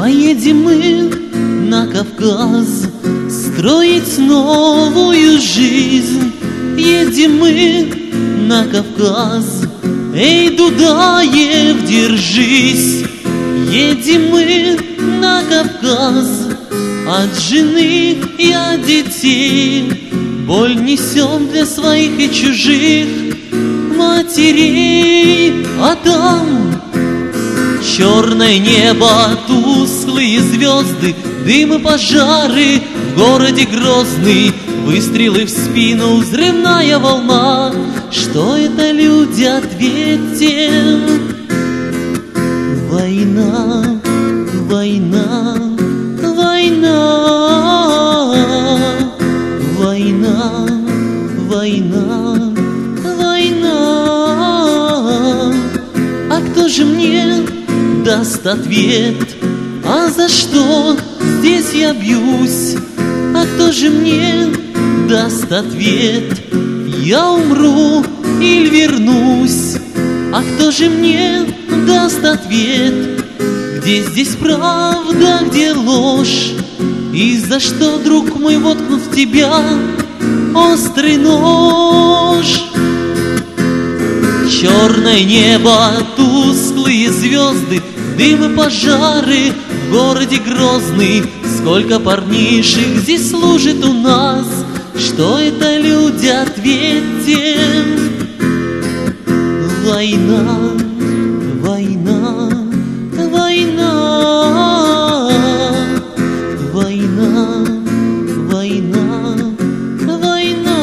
Поедем мы на Кавказ строить новую жизнь. Едем мы на Кавказ, эй, Дудаев, держись. Едем мы на Кавказ, от жены и от детей боль несем для своих и чужих матерей. А там черное небо, тусклые звезды, дым и пожары в городе Грозный, выстрелы в спину, взрывная волна. Что это, люди, ответьте? Война, война, война, война, война, война. А кто же мне даст ответ? А за что здесь я бьюсь? А кто же мне даст ответ? Я умру или вернусь? А кто же мне даст ответ? Где здесь правда, где ложь? И за что, друг мой, воткнув в тебя острый нож? Черное небо, тусклые звезды, дым и пожары в городе Грозный. Сколько парнишек здесь служит у нас? Что это, люди, ответьте? Война, война, война, война, война, война.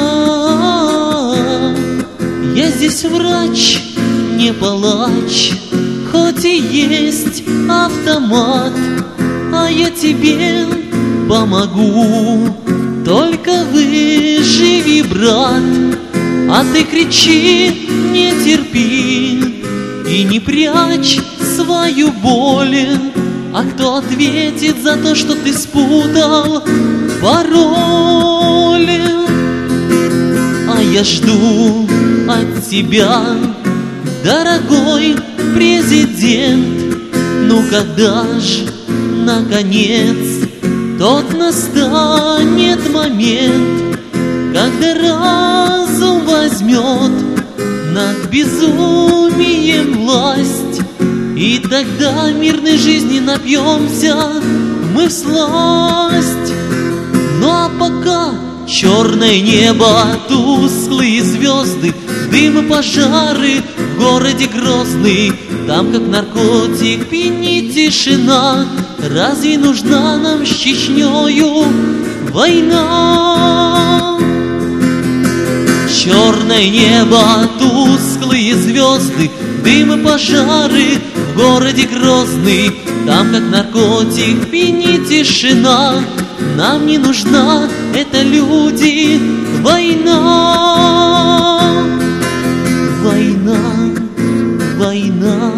Я здесь врач, не палач, хоть и есть автомат, а я тебе помогу, только выживи, брат. А ты кричи, не терпи и не прячь свою боль. А кто ответит за то, что ты спутал пароль? А я жду от тебя, дорогой президент, ну когда ж, наконец, тот настанет момент, когда разум возьмет над безумием власть, и тогда мирной жизни напьемся мы всласть. Ну а пока черное небо, тусклые звезды, дым и пожары в городе Грозный, там как наркотик пьянит тишина. Разве нужна нам с Чечнёю война? Черное небо, тусклые звезды, дым и пожары в городе Грозный, там как наркотик пьянит тишина. Нам не нужна эта, люди, война. Война, война,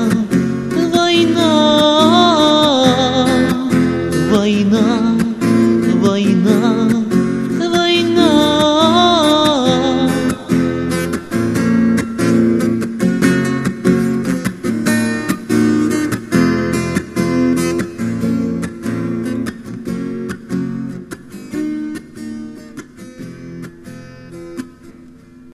война, война, война.